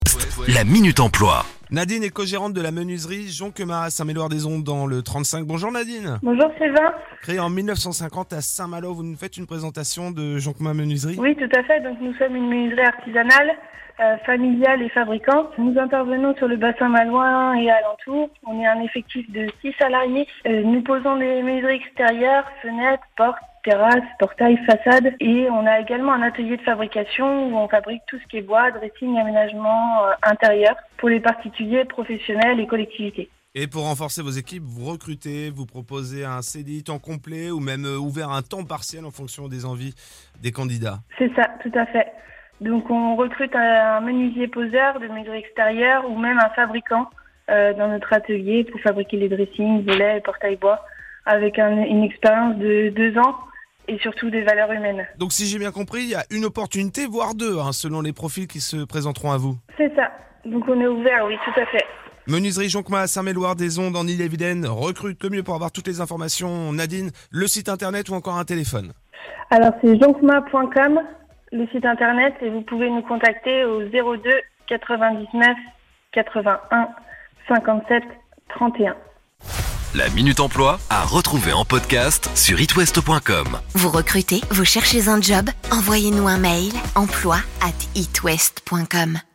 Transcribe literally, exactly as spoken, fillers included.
La Minute Emploi. Nadine est co-gérante de la menuiserie Jonquema à Saint-Méloire-des-Ondes dans le trente-cinq. Bonjour Nadine. Bonjour Sylvain. Créée en mille neuf cent cinquante à Saint-Malo, vous nous faites une présentation de Jonquema Menuiserie ? Oui, tout à fait. Donc nous sommes une menuiserie artisanale, euh, familiale et fabricante. Nous intervenons sur le bassin malouin et alentour. On est un effectif de six salariés. Euh, nous posons des menuiseries extérieures, fenêtres, portes, terrasses, portails, façades. Et on a également un atelier de fabrication où on fabrique tout ce qui est bois, dressing, aménagement euh, intérieur pour les particuliers, professionnels et collectivités. Et pour renforcer vos équipes, vous recrutez, vous proposez un C D I temps complet ou même euh, ouvert un temps partiel en fonction des envies des candidats. C'est ça, tout à fait. Donc on recrute un, un menuisier poseur de menuiserie extérieure ou même un fabricant euh, dans notre atelier pour fabriquer les dressings, volets et portails bois avec un, une expérience de deux ans et surtout des valeurs humaines. Donc si j'ai bien compris, il y a une opportunité, voire deux, hein, selon les profils qui se présenteront à vous. C'est ça. Donc on est ouvert, oui, tout à fait. Menuiserie Jonquema à Saint-Méloire-des-Ondes en Ille-et-Vilaine. Recrute le mieux pour avoir toutes les informations. Nadine, le site internet ou encore un téléphone ? Alors c'est jonquema point com, le site internet, et vous pouvez nous contacter au zéro deux quatre-vingt-dix-neuf quatre-vingt-un cinquante-sept trente et un. La Minute Emploi à retrouver en podcast sur it west point com. Vous recrutez, vous cherchez un job ? Envoyez-nous un mail emploi arobase it west point com.